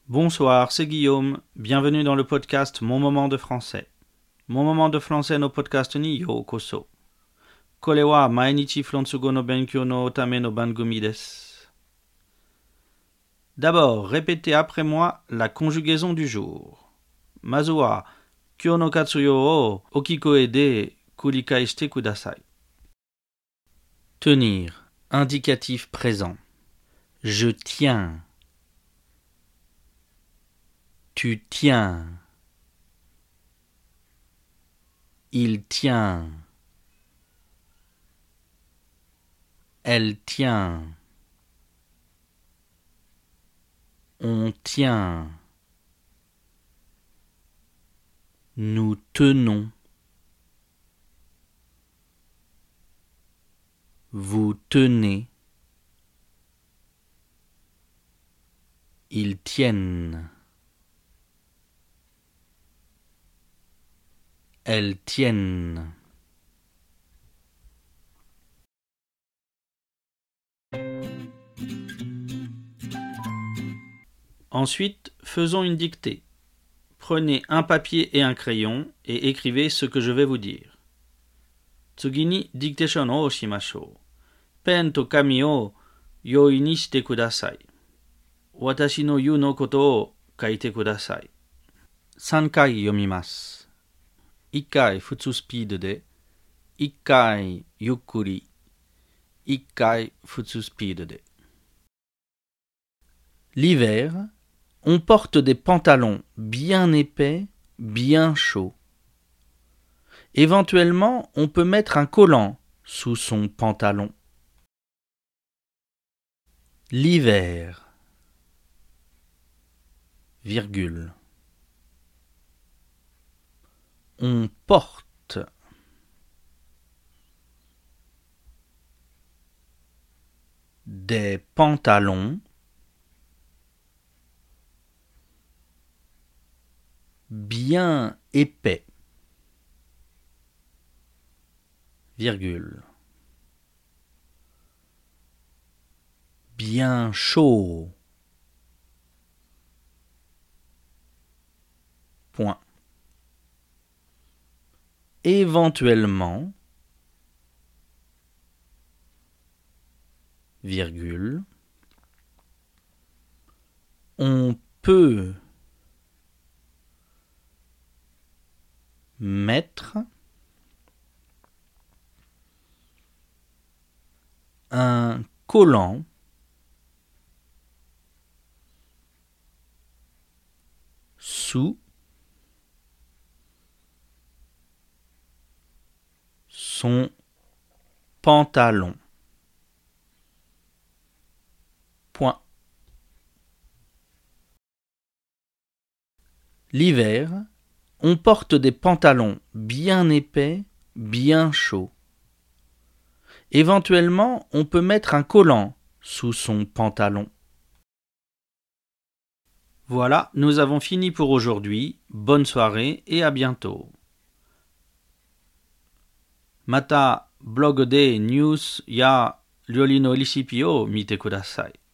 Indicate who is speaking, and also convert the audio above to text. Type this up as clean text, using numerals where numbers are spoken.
Speaker 1: Bonsoir, c'est Guillaume. Bienvenue dans le podcast Mon moment de français. Mon moment de français no podcast ni yokoso. Kore wa mainichi frontsugo no benkyou no tame no bangumi desu. D'abord, répétez après moi la conjugaison du jour. Mazu wa kyou no katsuyo o okikoe de kurikai shite kudasai. Tenir, indicatif présent. Je tiens. Tu tiens. Il tient. Elle tient. On tient. Nous tenons. Vous tenez. Ils tiennent. Elles tiennent. Ensuite, faisons une dictée. Prenez un papier et un crayon et écrivez ce que je vais vous dire. Tsugi ni dictation o shimashou. Pen to kami o yoi ni shite kudasai. Watashi no yu no koto o kaite kudasai. 3回読みます。1回普通スピードで、1回ゆっくり、1回普通スピードで。L'hiver, on porte des pantalons bien épais, bien chauds. Éventuellement, on peut mettre un collant sous son pantalon. L'hiver, virgule. On porte des pantalons bien épais, virgule. Bien chaud, point. Éventuellement, virgule, on peut mettre un collant sous son pantalon. Point. L'hiver, on porte des pantalons bien épais, bien chauds. Éventuellement, on peut mettre un collant sous son pantalon. Voilà, nous avons fini pour aujourd'hui. Bonne soirée et à bientôt. Mata blog de news ya ryori no recipe o mite kudasai.